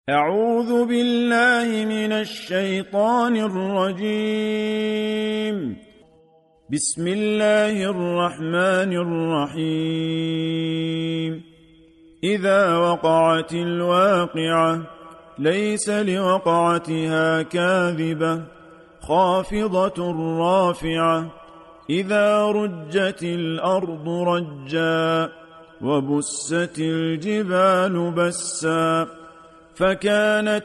أعوذ بالله من الشيطان الرجيم. بسم الله الرحمن الرحيم. إذا وقعت الواقعة ليس لوقعتها كاذبة خافضة رافعة إذا رجت الأرض رجا وبست الجبال بسا فكانت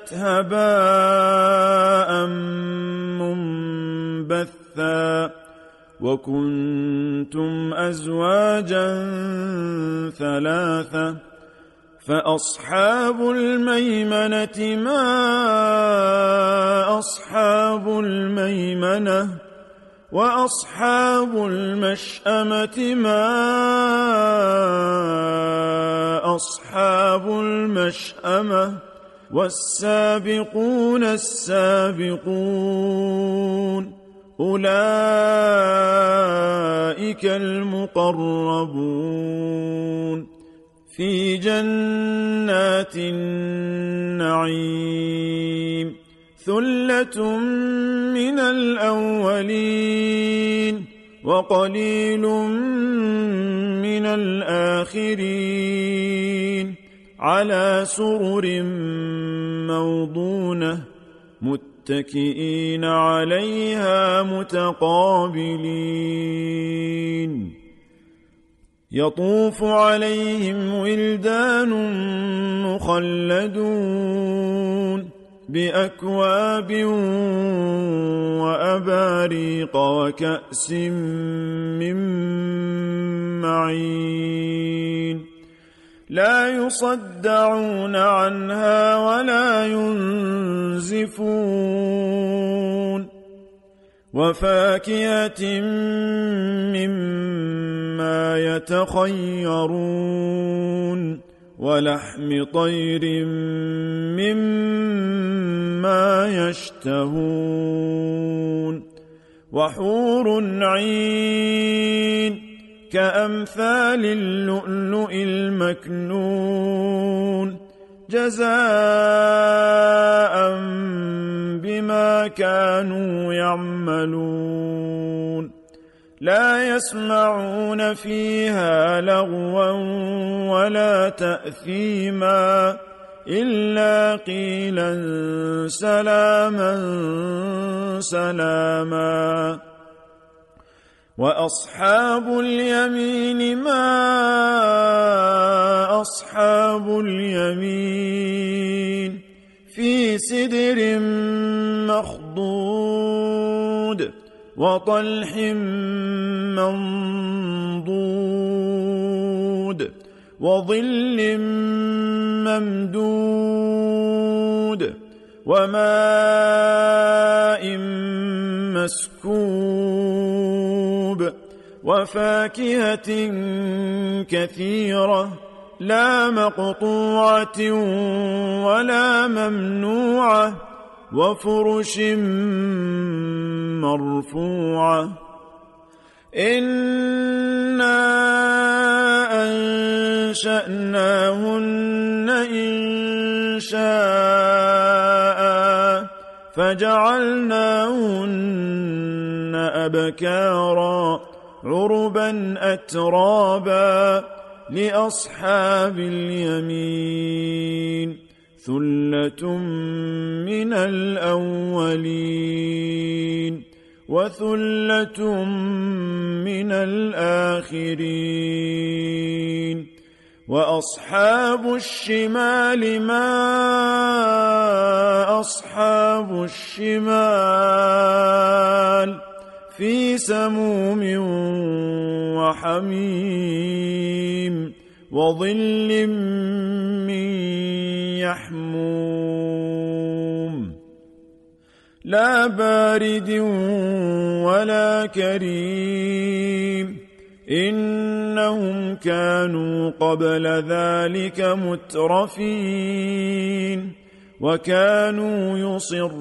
هباء منبثا وكنتم أزواجا ثلاثة فأصحاب الميمنة ما أصحاب الميمنة وأصحاب المشأمة ما أصحاب المشأمة والسابقون السابقون أولئك المقربون في جنات النعيم ثلة من الأولين وقليل من الآخرين على سرر موضونة متكئين عليها متقابلين يطوف عليهم ولدان مخلدون بأكواب وأباريق وكأس من معين لا يصدعون عنها ولا ينزفون وفاكهة مما يتخيرون ولحم طير مما يشتهون وحور عين كأمثال اللؤلؤ المكنون جزاء بما كانوا يعملون لا يسمعون فيها لغوا ولا تأثيما إلا قيلا سلاما سلاما وأصحاب اليمين ما أصحاب اليمين في سدر مخضود وطلح منضود وظل ممدود وماء مسكوب وفاكهة كثيرة لا مقطوعة ولا ممنوعة وفرش مرفوعة إنا أنشأناهن إنشاء فجعلناهن أبكارا عربا أترابا لأصحاب اليمين ثلة من الأولين وثلة من الآخرين وأصحاب الشمال ما أصحاب الشمال في سموم وحميم وظل من يحموم لا بارد ولا كريم إنهم كانوا قبل ذلك مترفين وكانوا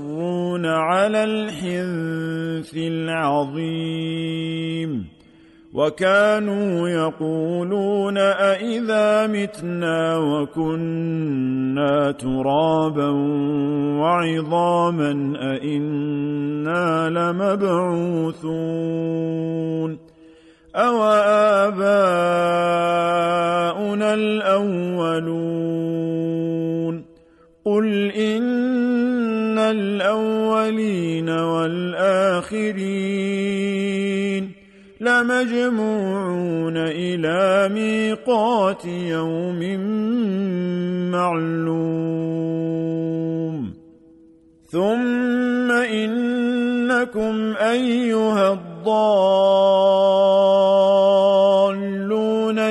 يصرون على الحنث العظيم وكانوا يقولون أئذا متنا وكنا ترابا وعظاما أئنا لمبعوثون أو آباؤنا الأولون قل إن الأولين والآخرين لمجموعون إلى ميقات يوم معلوم ثم إنكم أيها الضالون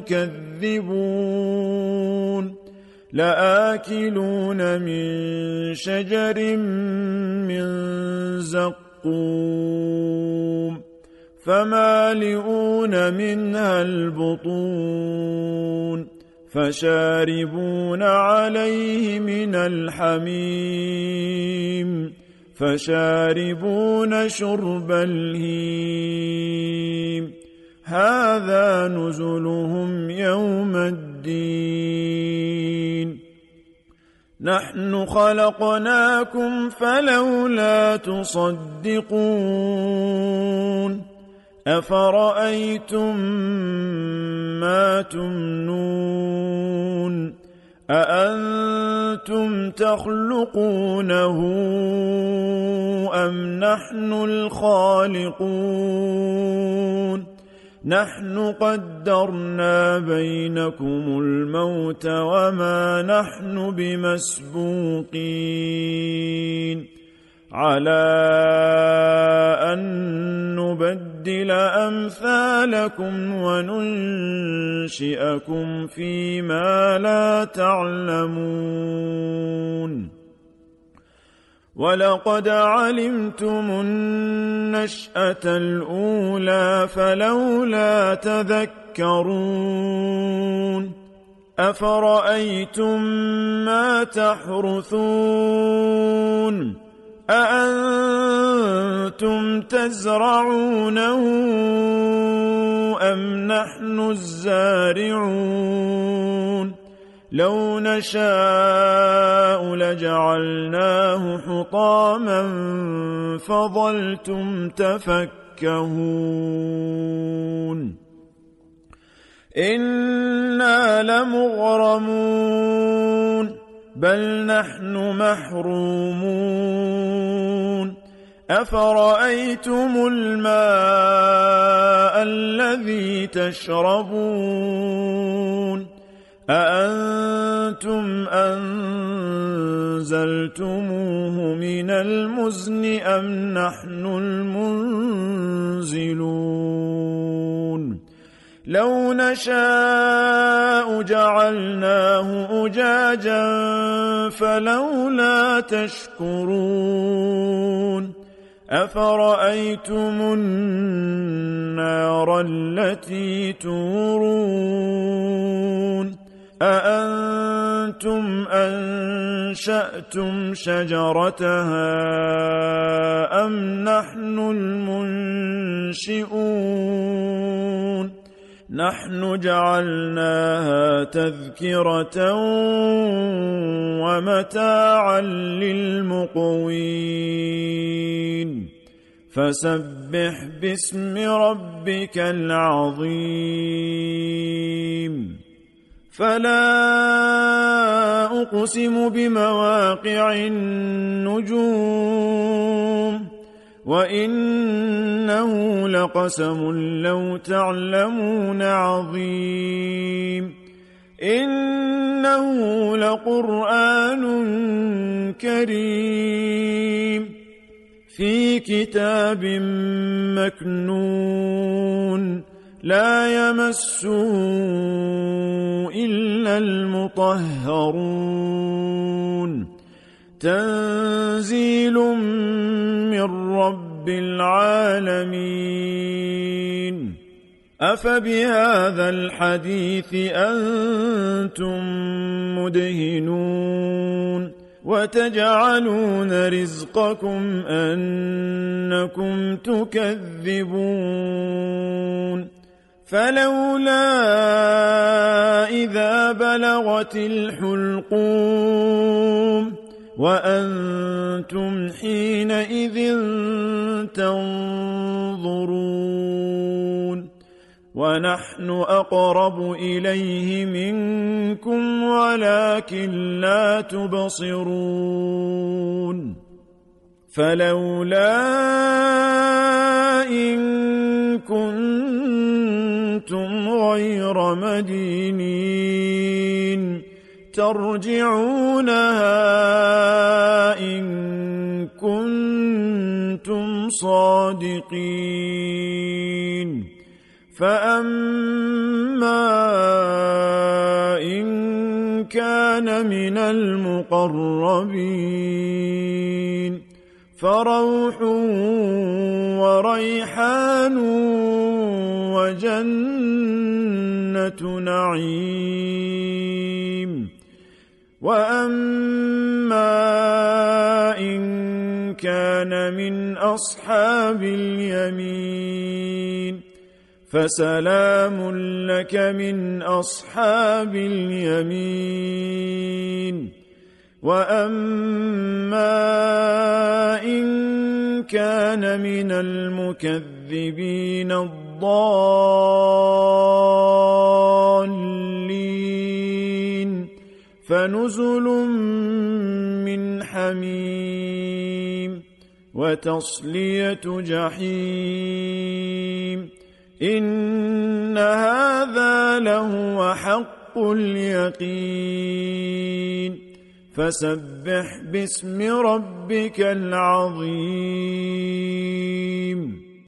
المكذبون لآكلون من شجر من زقوم فمالئون منها البطون فشاربون عليه من الحميم فشاربون شرب الهيم هذا نزلهم يوم الدين نحن خلقناكم فلولا تصدقون أفرأيتم ما تمنون أأنتم تخلقونه أم نحن الخالقون نحن قدرنا بينكم الموت وما نحن بمسبوقين على أن نبدل أمثالكم وننشئكم فيما لا تعلمون ولقد علمتم النشأة الأولى فلولا تذكرون أفرأيتم ما تحرثون أأنتم تزرعونه أم نحن الزارعون لو نشاء لجعلناه حطاما فظلتم تفكهون إنا لمغرمون بل نحن محرومون أفرأيتم الماء الذي تشربون أأنتم أنزلتموه من المزن أم نحن المنزلون لو نشاء جعلناه أجاجا فلولا تشكرون أفرأيتم النار التي تورون أأنتم أنشأتم شجرتها أم نحن المنشئون نحن جعلناها تذكرة ومتاعا للمقوين فسبح باسم ربك العظيم فلا أقسم بمواقع النجوم وإنه لقسم لو تعلمون عظيم إنه لقرآن كريم في كتاب مكنون لا يمسه إلا المطهرون تنزيل من رب العالمين أفبهذا الحديث أنتم مدهنون وتجعلون رزقكم أنكم تكذبون فلولا إذا بلغت الحلقوم وأنتم حينئذ تنظرون ونحن أقرب إليه منكم ولكن لا تبصرون فلولا إن كنتم غير مدينين ترجعونها إن كنتم صادقين فأما إن كان من المقربين فروح وريحان وجنة نعيم وأما إن كان من أصحاب اليمين فسلام لك من أصحاب اليمين وأما إن كان من المكذبين الضالين فنزل من حميم وتصلية جحيم إن هذا لهو حق اليقين فسبح باسم ربك العظيم